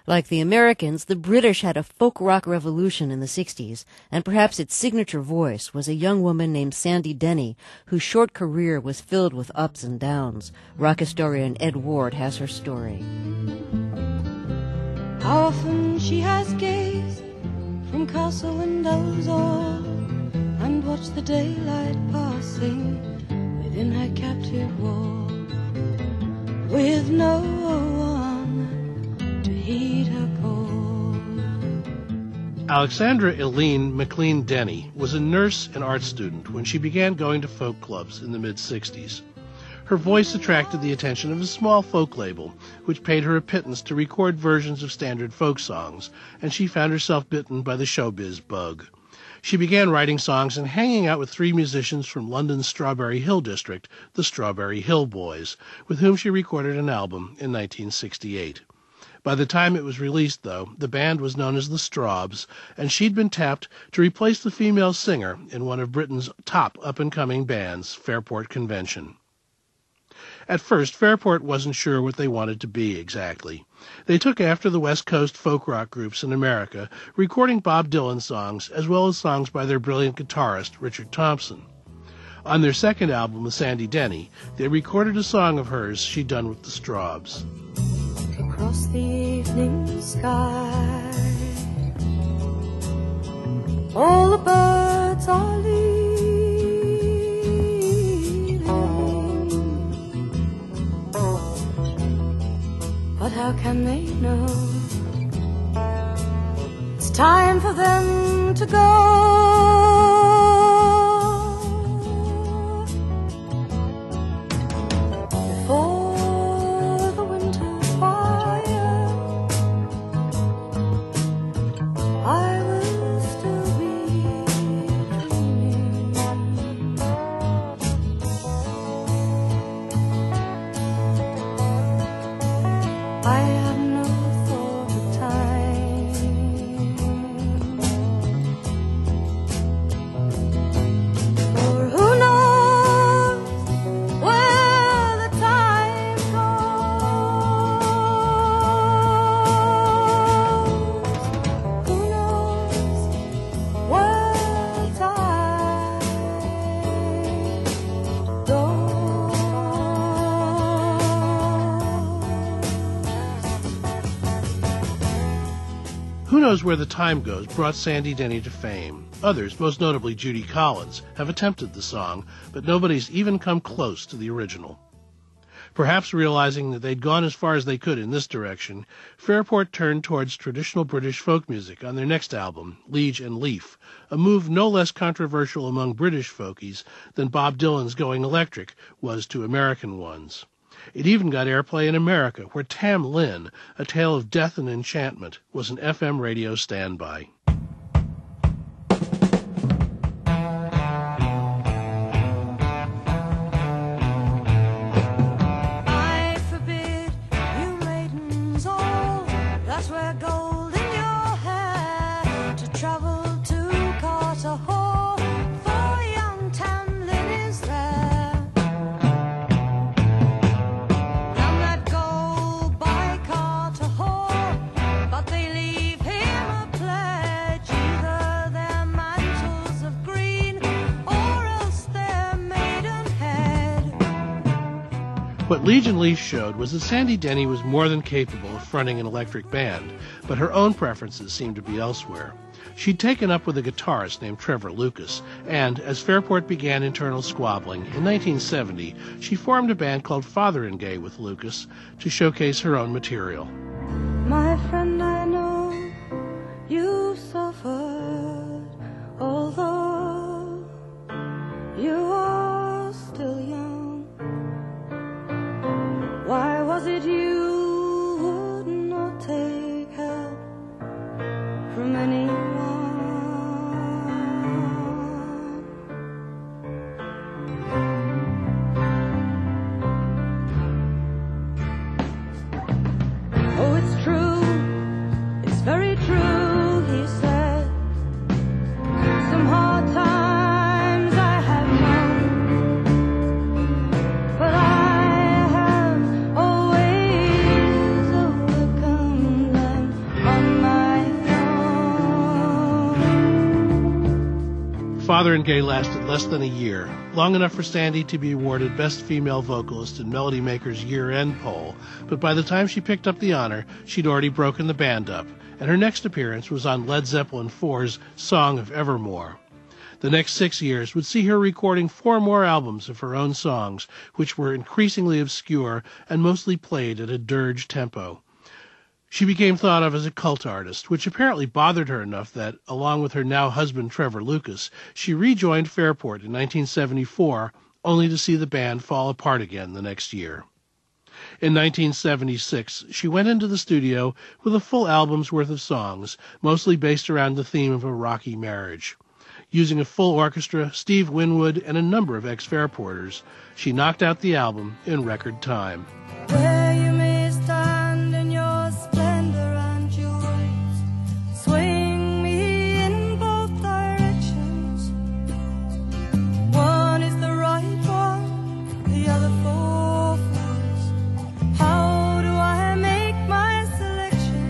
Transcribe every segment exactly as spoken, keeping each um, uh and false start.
Like the Americans, the British had a folk rock revolution in the sixties, and perhaps its signature voice was a young woman named Sandy Denny, whose short career was filled with ups and downs. Rock historian Ed Ward has her story. How often she has gazed from castle windows all, and watched the daylight passing within her captive wall, with no one to heed her call. Alexandra Eileen McLean Denny was a nurse and art student when she began going to folk clubs in the mid-sixties. Her voice attracted the attention of a small folk label, which paid her a pittance to record versions of standard folk songs, and she found herself bitten by the showbiz bug. She began writing songs and hanging out with three musicians from London's Strawberry Hill district, the Strawberry Hill Boys, with whom she recorded an album in nineteen sixty-eight. By the time it was released, though, the band was known as the Strawbs, and she'd been tapped to replace the female singer in one of Britain's top up-and-coming bands, Fairport Convention. At first, Fairport wasn't sure what they wanted to be exactly. They took after the West Coast folk rock groups in America, recording Bob Dylan songs as well as songs by their brilliant guitarist, Richard Thompson. On their second album with Sandy Denny, they recorded a song of hers she'd done with the Strawbs. Across the evening sky, all the birds are leaving. But how can they know it's time for them to go? Before the winter fire, I will still be dreaming. I have no thought of time, for who knows where the time goes? Who knows where the time goes? Who Knows Where the Time Goes brought Sandy Denny to fame. Others, most notably Judy Collins, have attempted the song, but nobody's even come close to the original. Perhaps realizing that they'd gone as far as they could in this direction, Fairport turned towards traditional British folk music on their next album, Liege and Leaf, a move no less controversial among British folkies than Bob Dylan's Going Electric was to American ones. It even got airplay in America, where Tam Lin, A Tale of Death and Enchantment, was an F M radio standby. I forbid you maidens all that wear gold in your hair to travel to Carter Hall, for young Tamlin is there. None that go by Carter Hall, but they leave him a pledge, either their mantles of green or else their maidenhead. What Liege and Leaf showed was that Sandy Denny was more than capable of fronting an electric band, but her own preferences seemed to be elsewhere. She'd taken up with a guitarist named Trevor Lucas, and as Fairport began internal squabbling, in nineteen seventy, she formed a band called Fotheringay with Lucas to showcase her own material. My friend, I know you suffered, although you are still young. Why was it you would not take help from anyone? Oh, it's true, it's very true, he said. Some hard times I have known, but I have always overcome them. Fotheringay lasted less than a year, long enough for Sandy to be awarded Best Female Vocalist in Melody Maker's year-end poll, but by the time she picked up the honor, she'd already broken the band up, and her next appearance was on Led Zeppelin four's Song of Evermore. The next six years would see her recording four more albums of her own songs, which were increasingly obscure and mostly played at a dirge tempo. She became thought of as a cult artist, which apparently bothered her enough that, along with her now husband Trevor Lucas, she rejoined Fairport in nineteen seventy-four, only to see the band fall apart again the next year. In nineteen seventy-six, she went into the studio with a full album's worth of songs, mostly based around the theme of a rocky marriage. Using a full orchestra, Steve Winwood, and a number of ex-Fairporters, she knocked out the album in record time. Where you may stand in your splendor and your ways, swing me in both directions. One is the right one, the other falls. How do I make my selection?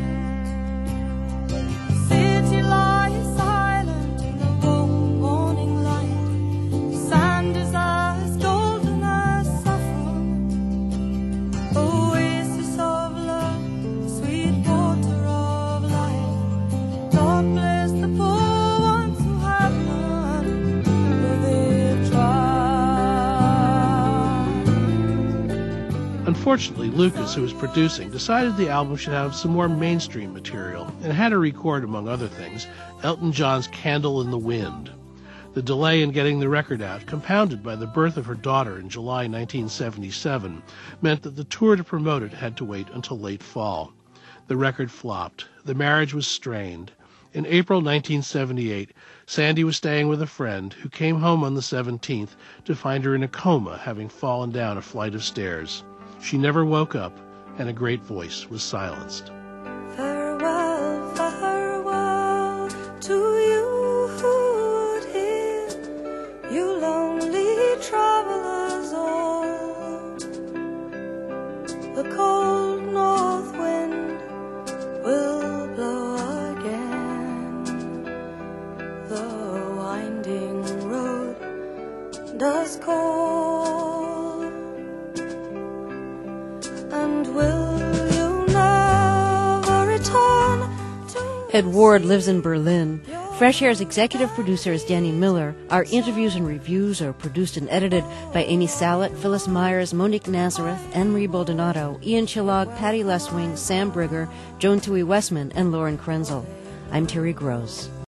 City lies silent in the warm morning light. The sand is as golden as saffron. Oasis of love, sweet water of life. God bless the poor ones who have none, for they've tried. Unfortunately, Lucas, who was producing, decided the album should have some more mainstream material and had her record, among other things, Elton John's Candle in the Wind. The delay in getting the record out, compounded by the birth of her daughter in July nineteen seventy-seven, meant that the tour to promote it had to wait until late fall. The record flopped. The marriage was strained. In April nineteen seventy-eight, Sandy was staying with a friend who came home on the seventeenth to find her in a coma, having fallen down a flight of stairs. She never woke up, and a great voice was silenced. Farewell, farewell to you who would hear, you lonely travelers all. The cold north wind will blow again. The winding road does call. And will you never return to Ed Ward lives in Berlin. Fresh Air's executive producer is Danny Miller. Our interviews and reviews are produced and edited by Amy Salet, Phyllis Myers, Monique Nazareth, Anne-Marie Baldonado, Ian Chillog, Patty Leswing, Sam Brigger, Joan Tui Westman, and Lauren Krenzel. I'm Terry Gross.